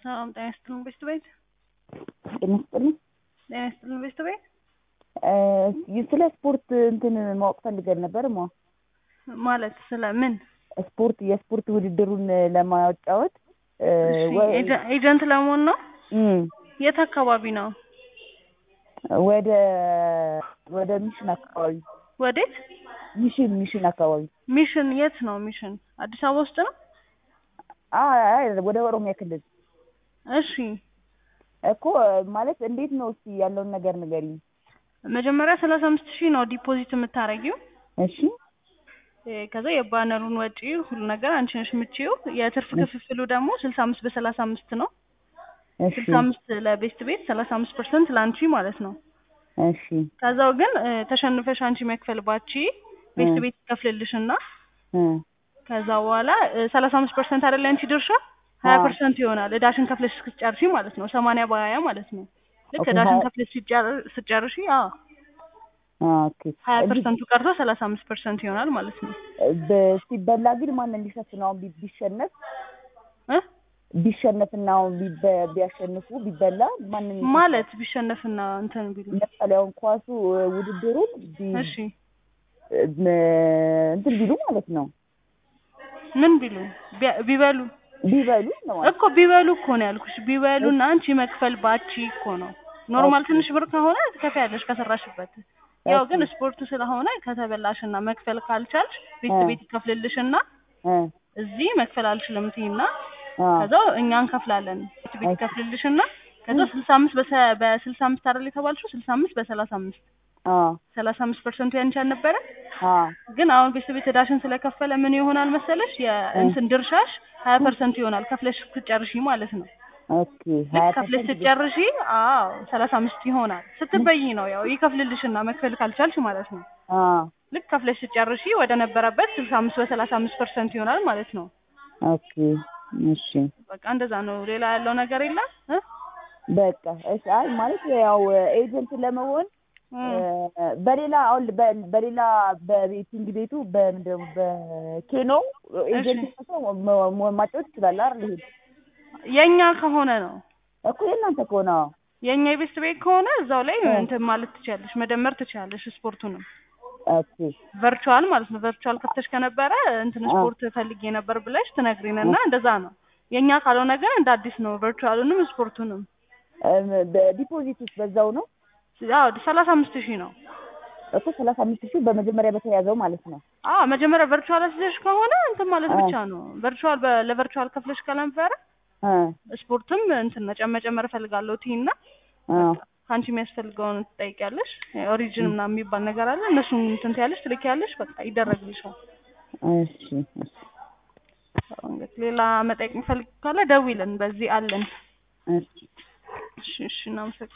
ሰላም ጤና ይስጥልኝ ቤት ጤና ይስጥልኝ። ጤና ይስጥልኝ ቤት ስለ ስፖርት እንትን ማወቅ ፈልገን ነበር። ማለት ስለምን የስፖርት ውድድሩን ለማጫወት ኤጀንት ለመሆን ነው። የት አካባቢ ነው? ወደ ሚሽን አካባቢ። ወዴት? ሚሽን አካባቢ። ሚሽን የት ነው? ሚሽን አዲስ አበባ ውስጥ ነው? አይ ወደ ኦሮሚያ ክልል። እሺ እኮ ማለት እንዴት ነው እስቲ ያለውን ነገር ንገሪኝ። መጀመሪያ 35,000 ነው ዲፖዚት የምታረጊው። እሺ ከዛ የባነሩን ወጪ ሁሉ ነገር አንቺ ነሽ የምትጪው። የትርፍ ክፍፍሉ ደግሞ 65 በ35 ነው። እሺ 65 ለቤስት ቤት 35% ላንቺ ማለት ነው። እሺ ከዛው ግን ተሸንፈሽ አንቺ መክፈል ባቺ ቤስት ቤት ይከፍልልሽና ከዛ በኋላ 35% አይደል አንቺ ድርሻ 20% ይሆናል። እዳሽን ከፍለሽ እስክትጨርሺ ማለት ነው። 80 በ20 ማለት ነው። ልክ እዳሽን ከፍለሽ ስትጨርሺ ኦኬ 20% ቀርቶ 35% ይሆናል ማለት ነው። ሲበላ ግን ማን እንዲሸፍነው ቢሸነፍና ቢያሸንፉ ቢበላ ማን ማለት ቢሸነፍና እንትን ቢሉ ለምሳሌው ኳሱ ውድድሩን እሺ እንትን ቢሉ ማለት ነው። ምን ቢሉ ቢበሉ ነው እኮ ቢበሉ እኮ ነው ያልኩሽ። ቢበሉና አንቺ መክፈል ባቺ እኮ ነው። ኖርማል ትንሽ ብር ከሆነ ትከፍያለሽ ከሰራሽበት። ያው ግን ስፖርቱ ስለሆነ ከተበላሽና መክፈል ካልቻልሽ ቤት ይከፍልልሽና እዚህ መክፈል አልችልም ትይና ከዛው እኛ እንከፍላለን። ቤት ይከፍልልሽና ከዛው 65 በ65 አይደል የተባልሽው 65 በ35 35% ያንቺ አልነበረ? ግን አሁን ቤት እዳሽን ስለከፈለ ምን ይሆናል መሰለሽ? የእንትን ድርሻሽ 20% ይሆናል ከፍለሽ ስትጨርሺ ማለት ነው። ኦኬ 20% ከፍለሽ ስትጨርሺ 35 ይሆናል። ስትበይ ነው ያው ይከፍልልሽና መክፈል ካልቻልሽ ማለት ነው። ልክ ከፍለሽ ስትጨርሺ ወደ ነበረበት 65 በ35% ይሆናል ማለት ነው። ኦኬ እሺ በቃ እንደዛ ነው። ሌላ ያለው ነገር የለም። በቃ እሺ። አይ ማለት ያው ኤጀንት ለመሆን በሌላ በቤቲንግ ቤቱ በኬኖ ኤጀንት ማጫወት ይችላል አይደል? የኛ ከሆነ ነው እኮ የእናንተ ከሆነ የኛ የቤስት ቤት ከሆነ እዛው ላይ እንትን ማለት ትችያለሽ፣ መደመር ትችያለሽ ስፖርቱንም። ኦኬ ቨርቹዋል ማለት ነው። ቨርቹዋል ከፍተሽ ከነበረ እንትን ስፖርት ፈልጌ ነበር ብለሽ ትነግሪንና እንደዛ ነው። የኛ ካልሆነ ግን እንደ አዲስ ነው ቨርቹዋሉንም ስፖርቱንም። ዲፖዚትስ በዛው ነው? ያው 35,000 ነው እኮ 35,000 በመጀመሪያ በተያዘው ማለት ነው። መጀመሪያ ቨርቹዋል አስይዘሽ ከሆነ እንትን ማለት ብቻ ነው። ቨርቹዋል ለቨርቹዋል ከፍለሽ ከነበረ ስፖርትም እንትን መጨመር ፈልጋለሁ ትይና ካንቺ የሚያስፈልገውን ትጠይቂያለሽ። ኦሪጂን ምናምን የሚባል ነገር አለ። እነሱን እንትን ትያለሽ፣ ትልኪያለሽ፣ በቃ ይደረግልሻል። እሺ እንግዲህ ሌላ መጠየቅ ፈልግ ካለ ደውይልን፣ በዚህ አለን። እሺ እናመሰግናለን።